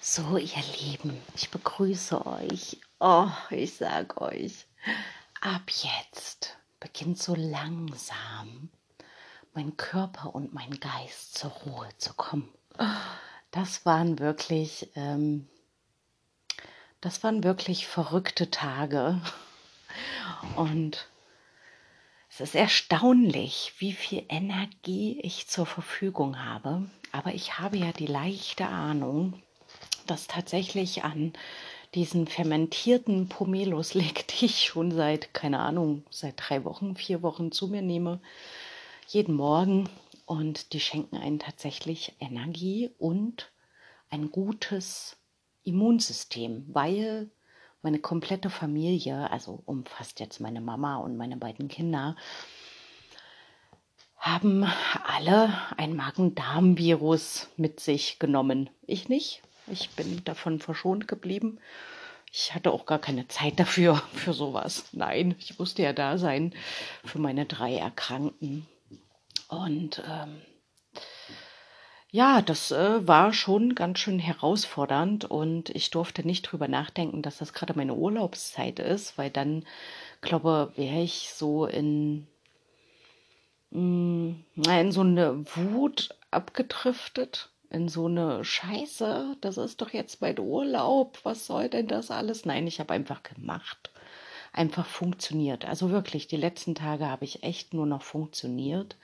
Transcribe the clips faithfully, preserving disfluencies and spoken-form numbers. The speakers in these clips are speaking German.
So, ihr Lieben, ich begrüße euch. Oh, ich sag euch, ab jetzt beginnt so langsam mein Körper und mein Geist zur Ruhe zu kommen. Das waren wirklich, ähm, das waren wirklich verrückte Tage. Und es ist erstaunlich, wie viel Energie ich zur Verfügung habe. Aber ich habe ja die leichte Ahnung, dass tatsächlich an diesen fermentierten Pomelos liegt, die ich schon seit, keine Ahnung, seit drei Wochen, vier Wochen zu mir nehme, jeden Morgen. Und die schenken einen tatsächlich Energie und ein gutes Immunsystem, weil meine komplette Familie, also umfasst jetzt meine Mama und meine beiden Kinder, haben alle ein Magen-Darm-Virus mit sich genommen. Ich nicht. Ich bin davon verschont geblieben. Ich hatte auch gar keine Zeit dafür, für sowas. Nein, ich musste ja da sein für meine drei Erkrankten. Und ähm, ja, das äh, war schon ganz schön herausfordernd und ich durfte nicht drüber nachdenken, dass das gerade meine Urlaubszeit ist, weil dann, glaube, wäre ich so in Mm, na, in so eine Wut abgedriftet, in so eine Scheiße, das ist doch jetzt mein Urlaub, was soll denn das alles? Nein, ich habe einfach gemacht, einfach funktioniert. Also wirklich, die letzten Tage habe ich echt nur noch funktioniert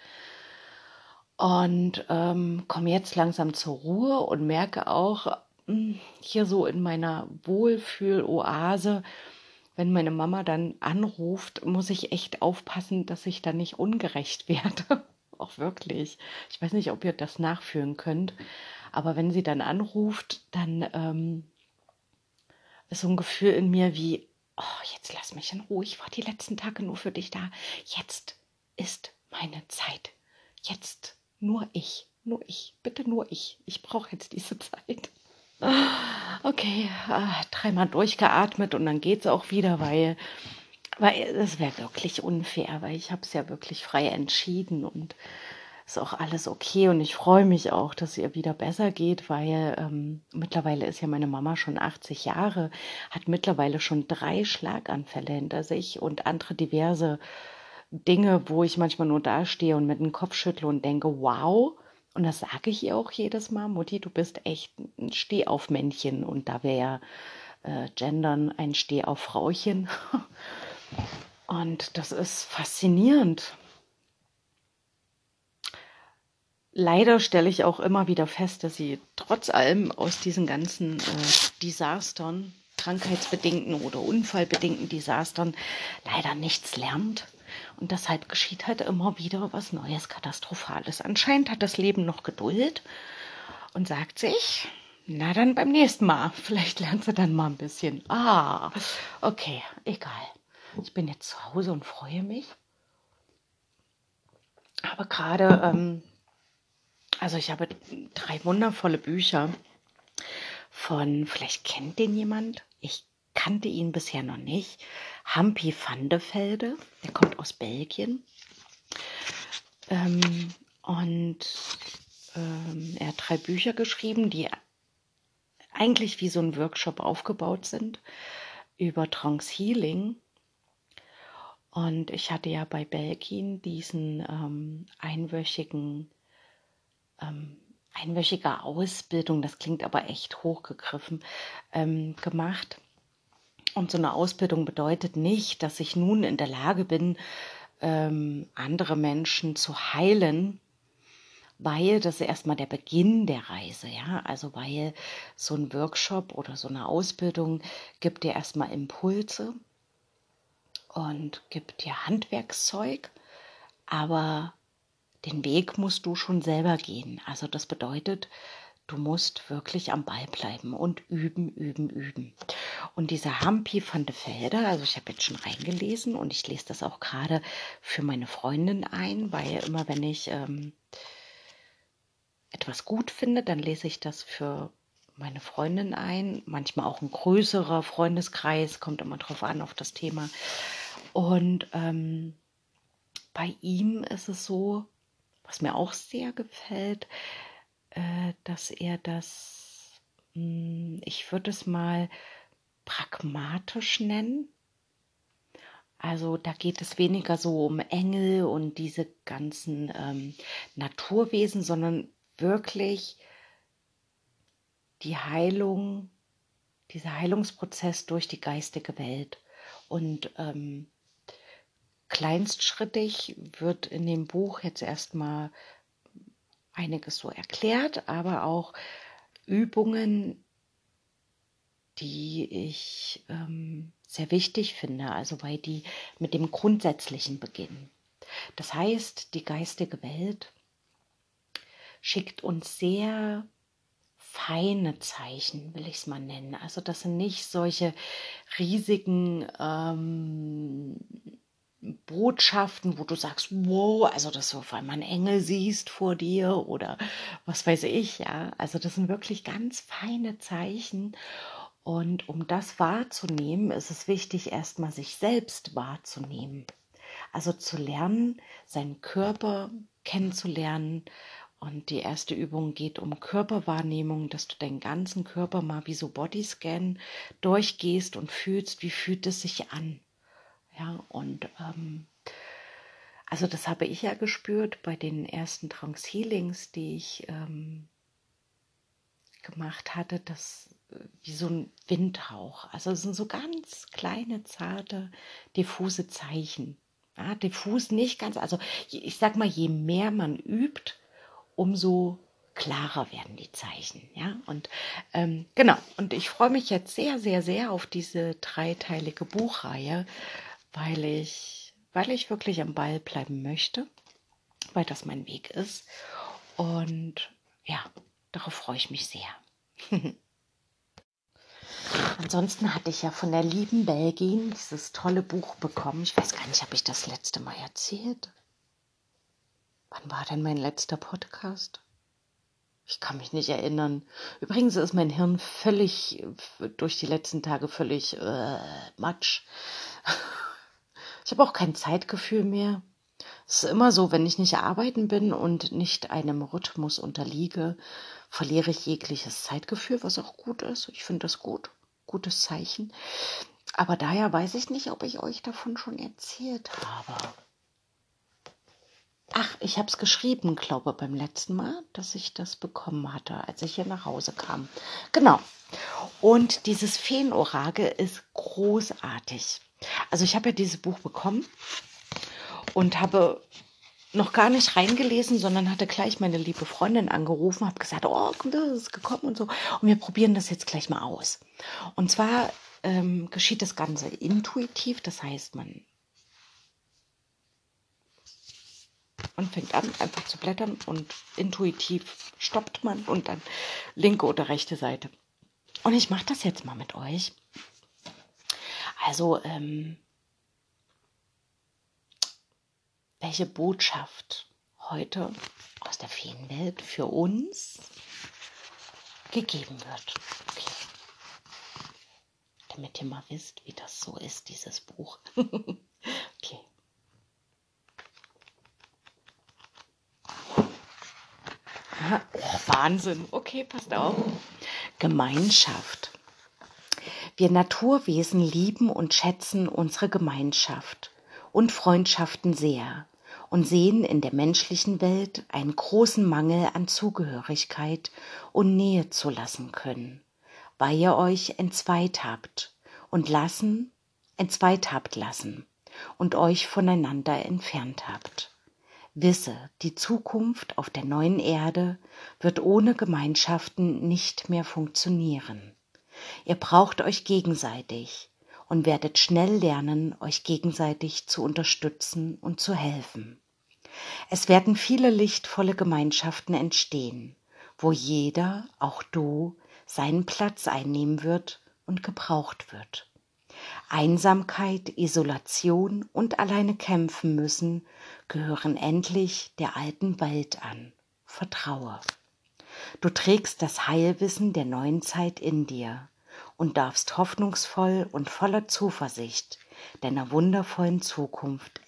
und ähm, komme jetzt langsam zur Ruhe und merke auch mm, hier so in meiner Wohlfühl-Oase, wenn meine Mama dann anruft, muss ich echt aufpassen, dass ich da nicht ungerecht werde. Auch wirklich. Ich weiß nicht, ob ihr das nachfühlen könnt, aber wenn sie dann anruft, dann ähm, ist so ein Gefühl in mir wie, oh, jetzt lass mich in Ruhe, ich war die letzten Tage nur für dich da. Jetzt ist meine Zeit. Jetzt nur ich, nur ich, bitte nur ich. Ich brauche jetzt diese Zeit. Okay, ah, dreimal durchgeatmet und dann geht's auch wieder, weil, weil das wäre wirklich unfair, weil ich habe es ja wirklich frei entschieden und ist auch alles okay und ich freue mich auch, dass es ihr wieder besser geht, weil ähm, mittlerweile ist ja meine Mama schon achtzig Jahre, hat mittlerweile schon drei Schlaganfälle hinter sich und andere diverse Dinge, wo ich manchmal nur dastehe und mit dem Kopf schüttle und denke, wow. Und das sage ich ihr auch jedes Mal, Mutti, du bist echt ein Stehaufmännchen. Und da wäre ja äh, Gendern ein Stehauffrauchen. Und das ist faszinierend. Leider stelle ich auch immer wieder fest, dass sie trotz allem aus diesen ganzen äh, Desastern, krankheitsbedingten oder unfallbedingten Desastern, leider nichts lernt. Und deshalb geschieht halt immer wieder was Neues, Katastrophales. Anscheinend hat das Leben noch Geduld und sagt sich, na dann beim nächsten Mal. Vielleicht lernt sie dann mal ein bisschen. Ah, okay, egal. Ich bin jetzt zu Hause und freue mich. Aber gerade, ähm, also ich habe drei wundervolle Bücher von, vielleicht kennt den jemand, ich kannte ihn bisher noch nicht, Hampi van de Velde, der kommt aus Belgien. Ähm, und ähm, er hat drei Bücher geschrieben, die eigentlich wie so ein Workshop aufgebaut sind über Trance Healing. Und ich hatte ja bei Belgien diesen ähm, einwöchigen, ähm, einwöchige Ausbildung, das klingt aber echt hochgegriffen, ähm, gemacht. Und so eine Ausbildung bedeutet nicht, dass ich nun in der Lage bin, ähm, andere Menschen zu heilen, weil das ist erstmal der Beginn der Reise, ja. Also weil so ein Workshop oder so eine Ausbildung gibt dir erstmal Impulse und gibt dir Handwerkszeug, aber den Weg musst du schon selber gehen. Also das bedeutet, du musst wirklich am Ball bleiben und üben, üben, üben. Und dieser Hampi van de Velde, also ich habe jetzt schon reingelesen und ich lese das auch gerade für meine Freundin ein, weil immer wenn ich ähm, etwas gut finde, dann lese ich das für meine Freundin ein. Manchmal auch ein größerer Freundeskreis, kommt immer drauf an, auf das Thema. Und ähm, bei ihm ist es so, was mir auch sehr gefällt, äh, dass er das ich würde es mal pragmatisch nennen. Also da geht es weniger so um Engel und diese ganzen ähm, Naturwesen, sondern wirklich die Heilung, dieser Heilungsprozess durch die geistige Welt. Und ähm, kleinstschrittig wird in dem Buch jetzt erstmal einiges so erklärt, aber auch Übungen, die ich ähm, sehr wichtig finde, also weil die mit dem Grundsätzlichen beginnen. Das heißt, die geistige Welt schickt uns sehr feine Zeichen, will ich es mal nennen. Also das sind nicht solche riesigen ähm, Botschaften, wo du sagst, wow, also dass du auf einmal einen Engel siehst vor dir oder was weiß ich, ja. Also das sind wirklich ganz feine Zeichen. Und um das wahrzunehmen, ist es wichtig, erstmal sich selbst wahrzunehmen. Also zu lernen, seinen Körper kennenzulernen. Und die erste Übung geht um Körperwahrnehmung, dass du deinen ganzen Körper mal wie so Bodyscan durchgehst und fühlst, wie fühlt es sich an. Ja, und ähm, also das habe ich ja gespürt bei den ersten Trance Healings, die ich ähm, gemacht hatte, das äh, wie so ein Windhauch. Also es sind so ganz kleine, zarte, diffuse Zeichen. Ja, diffus nicht ganz, also ich sag mal, je mehr man übt, umso klarer werden die Zeichen. Ja, und ähm, genau, und ich freue mich jetzt sehr, sehr, sehr auf diese dreiteilige Buchreihe, weil ich, weil ich wirklich am Ball bleiben möchte, weil das mein Weg ist. Und ja, darauf freue ich mich sehr. Ansonsten hatte ich ja von der lieben Belgin dieses tolle Buch bekommen. Ich weiß gar nicht, habe ich das letzte Mal erzählt? Wann war denn mein letzter Podcast? Ich kann mich nicht erinnern. Übrigens ist mein Hirn völlig, durch die letzten Tage völlig äh, matsch. Ich habe auch kein Zeitgefühl mehr. Es ist immer so, wenn ich nicht arbeiten bin und nicht einem Rhythmus unterliege, verliere ich jegliches Zeitgefühl, was auch gut ist. Ich finde das gut. Gutes Zeichen. Aber daher weiß ich nicht, ob ich euch davon schon erzählt habe. Ach, ich habe es geschrieben, glaube beim letzten Mal, dass ich das bekommen hatte, als ich hier nach Hause kam. Genau. Und dieses Feenorakel ist großartig. Also ich habe ja dieses Buch bekommen und habe noch gar nicht reingelesen, sondern hatte gleich meine liebe Freundin angerufen, habe gesagt, oh, komm, das ist gekommen und so. Und wir probieren das jetzt gleich mal aus. Und zwar ähm, geschieht das Ganze intuitiv, das heißt, man, man fängt an, einfach zu blättern und intuitiv stoppt man und dann linke oder rechte Seite. Und ich mache das jetzt mal mit euch. Also, ähm, welche Botschaft heute aus der Feenwelt für uns gegeben wird. Okay. Damit ihr mal wisst, wie das so ist, dieses Buch. Okay. Oh, Wahnsinn. Okay, passt auf. Gemeinschaft. Wir Naturwesen lieben und schätzen unsere Gemeinschaft und Freundschaften sehr und sehen in der menschlichen Welt einen großen Mangel an Zugehörigkeit und Nähe zu lassen können, weil ihr euch entzweit habt und lassen, entzweit habt lassen und euch voneinander entfernt habt. Wisse, die Zukunft auf der neuen Erde wird ohne Gemeinschaften nicht mehr funktionieren. Ihr braucht euch gegenseitig und werdet schnell lernen, euch gegenseitig zu unterstützen und zu helfen. Es werden viele lichtvolle Gemeinschaften entstehen, wo jeder, auch du, seinen Platz einnehmen wird und gebraucht wird. Einsamkeit, Isolation und alleine kämpfen müssen gehören endlich der alten Welt an. Vertraue. Du trägst das Heilwissen der neuen Zeit in dir und darfst hoffnungsvoll und voller Zuversicht deiner wundervollen Zukunft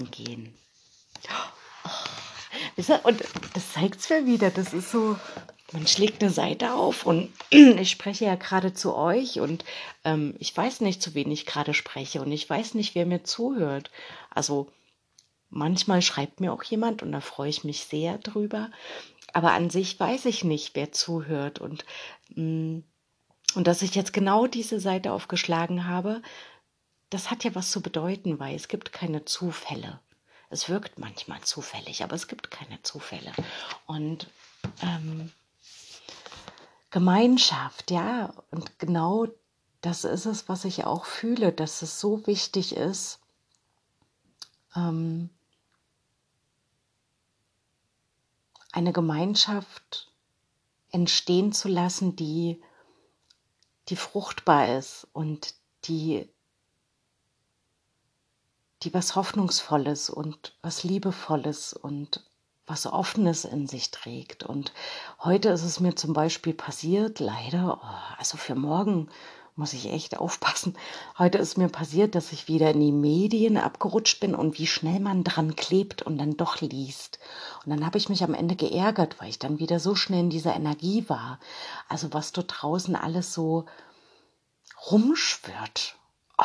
entgegengehen. Und das zeigt es mir wieder, das ist so, man schlägt eine Seite auf und ich spreche ja gerade zu euch und ähm, ich weiß nicht, zu wen ich gerade spreche und ich weiß nicht, wer mir zuhört. Also manchmal schreibt mir auch jemand und da freue ich mich sehr drüber. Aber an sich weiß ich nicht, wer zuhört und, mm, und dass ich jetzt genau diese Seite aufgeschlagen habe, das hat ja was zu bedeuten, weil es gibt keine Zufälle. Es wirkt manchmal zufällig, aber es gibt keine Zufälle. Und ähm, Gemeinschaft, ja, und genau das ist es, was ich auch fühle, dass es so wichtig ist, ähm, eine Gemeinschaft entstehen zu lassen, die, die fruchtbar ist und die, die was Hoffnungsvolles und was Liebevolles und was Offenes in sich trägt. Und heute ist es mir zum Beispiel passiert, leider, oh, also für morgen muss ich echt aufpassen. Heute ist mir passiert, dass ich wieder in die Medien abgerutscht bin und wie schnell man dran klebt und dann doch liest. Und dann habe ich mich am Ende geärgert, weil ich dann wieder so schnell in dieser Energie war. Also was dort draußen alles so rumschwirrt.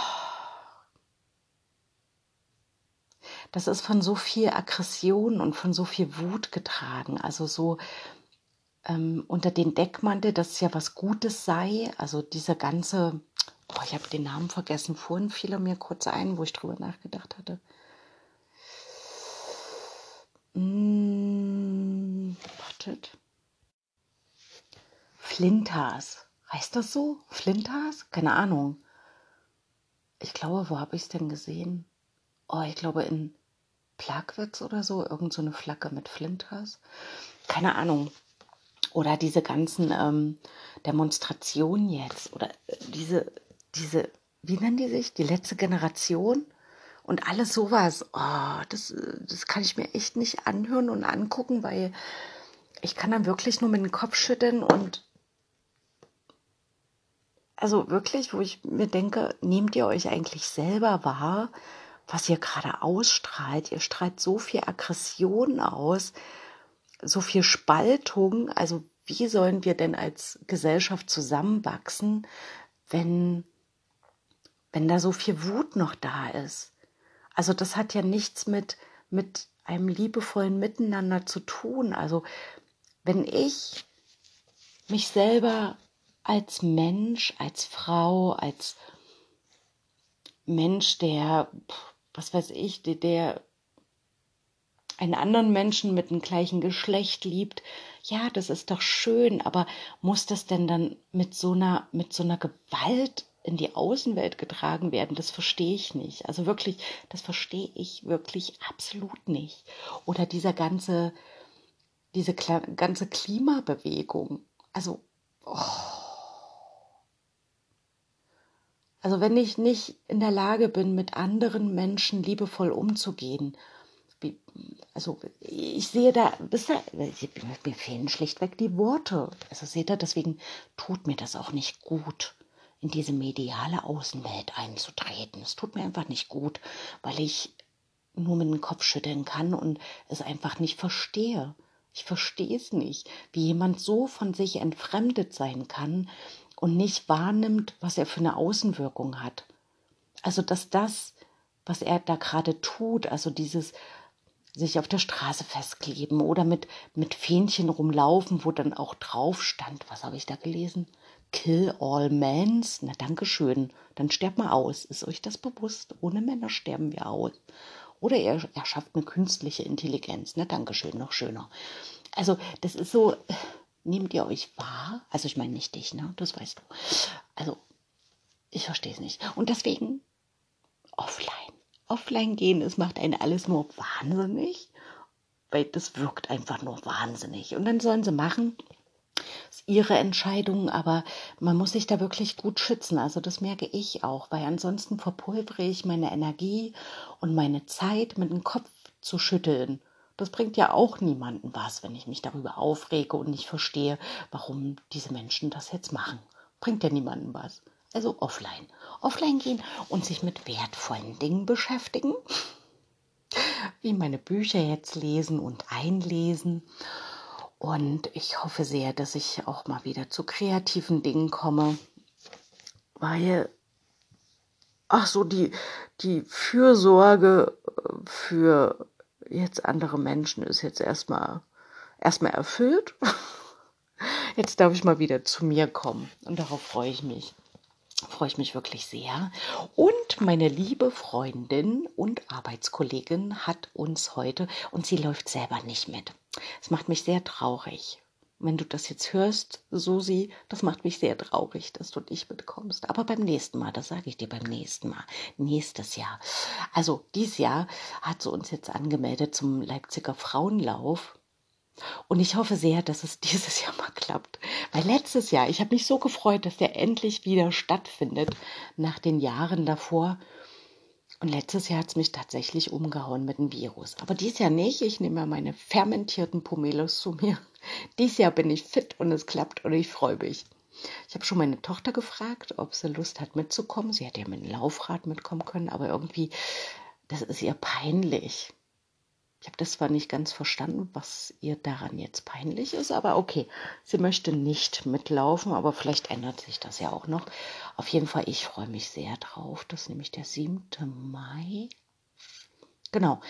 Das ist von so viel Aggression und von so viel Wut getragen. Also so ähm, unter den Deckmantel, dass es ja was Gutes sei. Also diese ganze, oh, ich habe den Namen vergessen, vorhin fiel er mir kurz ein, wo ich drüber nachgedacht hatte. Hm, wartet. Flintas. Heißt das so? Flintas? Keine Ahnung. Ich glaube, wo habe ich es denn gesehen? Oh, ich glaube in Plagwitz oder so. Irgend so eine Flagge mit Flintas. Keine Ahnung. Oder diese ganzen ähm, Demonstrationen jetzt. Oder äh, diese, diese, wie nennen die sich? Die letzte Generation? Und alles sowas. Oh, das, äh, das kann ich mir echt nicht anhören und angucken, weil ich kann dann wirklich nur mit dem Kopf schütteln und also wirklich, wo ich mir denke, nehmt ihr euch eigentlich selber wahr, was ihr gerade ausstrahlt? Ihr strahlt so viel Aggression aus, so viel Spaltung. Also wie sollen wir denn als Gesellschaft zusammenwachsen, wenn, wenn da so viel Wut noch da ist? Also das hat ja nichts mit, mit einem liebevollen Miteinander zu tun. Also wenn ich mich selber als Mensch, als Frau, als Mensch, der, was weiß ich, der, der einen anderen Menschen mit dem gleichen Geschlecht liebt, ja, das ist doch schön, aber muss das denn dann mit so einer, mit so einer Gewalt in die Außenwelt getragen werden? Das verstehe ich nicht. Also wirklich, das verstehe ich wirklich absolut nicht. Oder dieser ganze, diese Kla- ganze Klimabewegung. Also, also wenn ich nicht in der Lage bin, mit anderen Menschen liebevoll umzugehen, wie, also ich sehe da, wisst ihr, mir fehlen schlichtweg die Worte. Also seht ihr, deswegen tut mir das auch nicht gut, in diese mediale Außenwelt einzutreten. Es tut mir einfach nicht gut, weil ich nur mit dem Kopf schütteln kann und es einfach nicht verstehe. Ich verstehe es nicht, wie jemand so von sich entfremdet sein kann und nicht wahrnimmt, was er für eine Außenwirkung hat. Also dass das, was er da gerade tut, also dieses sich auf der Straße festkleben oder mit, mit Fähnchen rumlaufen, wo dann auch drauf stand, was habe ich da gelesen? Kill all mans. Na, danke schön. Dann sterbt mal aus. Ist euch das bewusst? Ohne Männer sterben wir aus. Oder er, er schafft eine künstliche Intelligenz. Na, danke schön, noch schöner. Also, das ist so, nehmt ihr euch wahr? Also, ich meine nicht dich, ne? Das weißt du. Also, ich verstehe es nicht. Und deswegen offline. Offline gehen, es macht einen alles nur wahnsinnig, weil das wirkt einfach nur wahnsinnig. Und dann sollen sie machen, ist ihre Entscheidung, aber man muss sich da wirklich gut schützen. Also das merke ich auch, weil ansonsten verpulvere ich meine Energie und meine Zeit mit dem Kopf zu schütteln. Das bringt ja auch niemandem was, wenn ich mich darüber aufrege und nicht verstehe, warum diese Menschen das jetzt machen. Bringt ja niemandem was. Also offline. Offline gehen und sich mit wertvollen Dingen beschäftigen, wie meine Bücher jetzt lesen und einlesen Und ich hoffe sehr, dass ich auch mal wieder zu kreativen Dingen komme, weil, ach so, die, die Fürsorge äh, für jetzt andere Menschen ist jetzt erstmal erstmal erfüllt. Jetzt darf ich mal wieder zu mir kommen und darauf freue ich mich. Freue ich mich wirklich sehr. Und meine liebe Freundin und Arbeitskollegin hat uns heute, und sie läuft selber nicht mit. Das macht mich sehr traurig. Wenn du das jetzt hörst, Susi, das macht mich sehr traurig, dass du nicht mitkommst. Aber beim nächsten Mal, das sage ich dir beim nächsten Mal, nächstes Jahr. Also dieses Jahr hat sie uns jetzt angemeldet zum Leipziger Frauenlauf. Und ich hoffe sehr, dass es dieses Jahr mal klappt. Weil letztes Jahr, ich habe mich so gefreut, dass der endlich wieder stattfindet, nach den Jahren davor. Und letztes Jahr hat es mich tatsächlich umgehauen mit dem Virus. Aber dieses Jahr nicht. Ich nehme meine fermentierten Pomelos zu mir. Dieses Jahr bin ich fit und es klappt und ich freue mich. Ich habe schon meine Tochter gefragt, ob sie Lust hat mitzukommen. Sie hätte ja mit dem Laufrad mitkommen können, aber irgendwie, das ist ihr peinlich. Ich habe das zwar nicht ganz verstanden, was ihr daran jetzt peinlich ist, aber okay, sie möchte nicht mitlaufen, aber vielleicht ändert sich das ja auch noch. Auf jeden Fall, ich freue mich sehr drauf. Das ist nämlich der siebte Mai. Genau.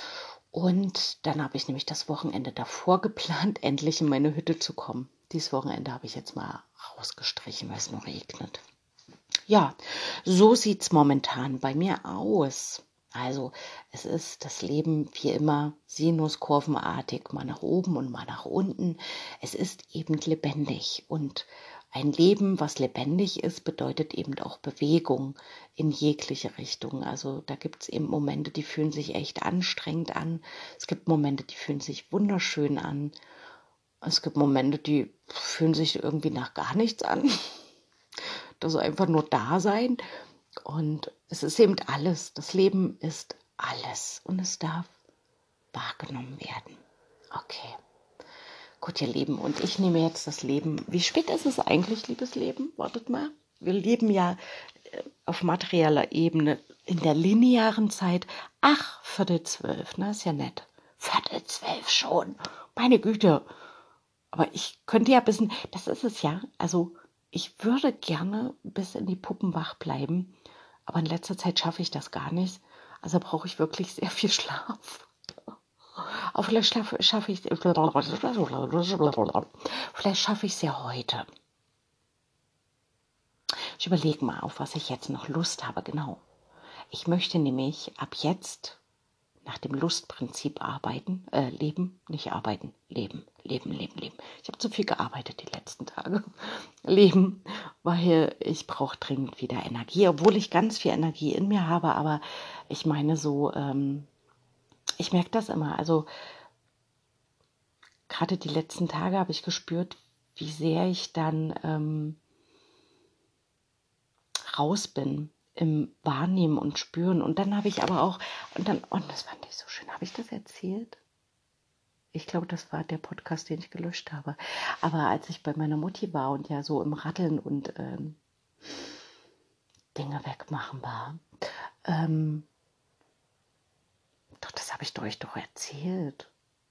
Und dann habe ich nämlich das Wochenende davor geplant, endlich in meine Hütte zu kommen. Dieses Wochenende habe ich jetzt mal rausgestrichen, weil es noch regnet. Ja, so sieht's momentan bei mir aus. Also, es ist das Leben wie immer sinuskurvenartig, mal nach oben und mal nach unten. Es ist eben lebendig und ein Leben, was lebendig ist, bedeutet eben auch Bewegung in jegliche Richtung. Also da gibt es eben Momente, die fühlen sich echt anstrengend an. Es gibt Momente, die fühlen sich wunderschön an. Es gibt Momente, die fühlen sich irgendwie nach gar nichts an. Das ist einfach nur Dasein. Und es ist eben alles. Das Leben ist alles. Und es darf wahrgenommen werden. Okay. Gut, ihr Lieben. Und ich nehme jetzt das Leben. Wie spät ist es eigentlich, liebes Leben? Wartet mal. Wir leben ja äh, auf materieller Ebene in der linearen Zeit. Ach, Viertel zwölf. Na, ist ja nett. Viertel zwölf schon. Meine Güte. Aber ich könnte ja bis, das ist es ja, also ich würde gerne bis in die Puppen wach bleiben, aber in letzter Zeit schaffe ich das gar nicht. Also brauche ich wirklich sehr viel Schlaf. Aber vielleicht schaffe, schaffe ich vielleicht schaffe ich es ja heute. Ich überlege mal, auf was ich jetzt noch Lust habe, genau. Ich möchte nämlich ab jetzt nach dem Lustprinzip arbeiten, äh, leben, nicht arbeiten, leben, leben, leben, leben. Ich habe zu viel gearbeitet die letzten Tage. Leben, weil ich brauche dringend wieder Energie, obwohl ich ganz viel Energie in mir habe, aber ich meine so, ähm, ich merke das immer, also gerade die letzten Tage habe ich gespürt, wie sehr ich dann ähm, raus bin im Wahrnehmen und Spüren. Und dann habe ich aber auch, und dann, und das fand ich so schön, habe ich das erzählt? Ich glaube, das war der Podcast, den ich gelöscht habe. Aber als ich bei meiner Mutti war und ja so im Ratteln und ähm, Dinge wegmachen war, ähm, doch, das habe ich euch doch erzählt.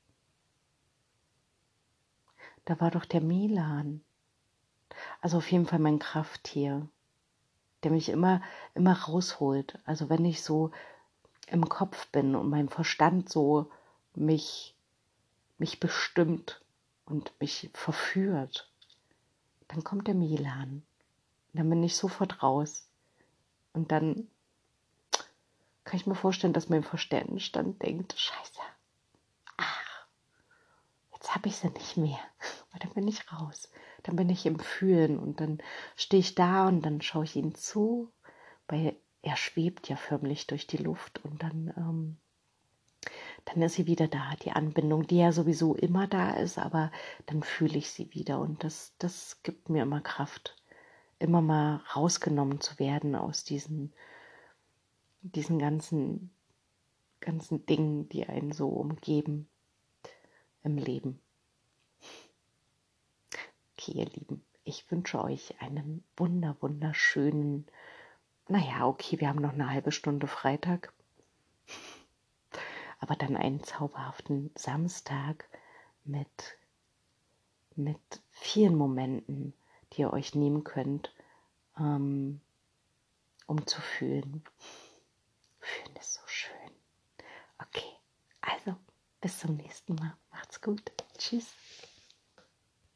Da war doch der Milan. Also auf jeden Fall mein Krafttier, der mich immer, immer rausholt. Also wenn ich so im Kopf bin und mein Verstand so mich, mich bestimmt und mich verführt, dann kommt der Milan. Dann bin ich sofort raus. Und dann kann ich mir vorstellen, dass mein Verstand denkt, scheiße, ach, jetzt habe ich sie nicht mehr. Aber dann bin ich raus. Dann bin ich im Fühlen und dann stehe ich da und dann schaue ich ihm zu, weil er schwebt ja förmlich durch die Luft und dann, ähm, dann ist sie wieder da, die Anbindung, die ja sowieso immer da ist, aber dann fühle ich sie wieder und das, das gibt mir immer Kraft, immer mal rausgenommen zu werden aus diesen, diesen ganzen ganzen Dingen, die einen so umgeben im Leben. Okay, ihr Lieben, ich wünsche euch einen wunder, wunderschönen, naja, okay, wir haben noch eine halbe Stunde Freitag, aber dann einen zauberhaften Samstag mit mit vielen Momenten, die ihr euch nehmen könnt, ähm, um zu fühlen. Fühlen ist so schön. Okay, also bis zum nächsten Mal. Macht's gut. Tschüss.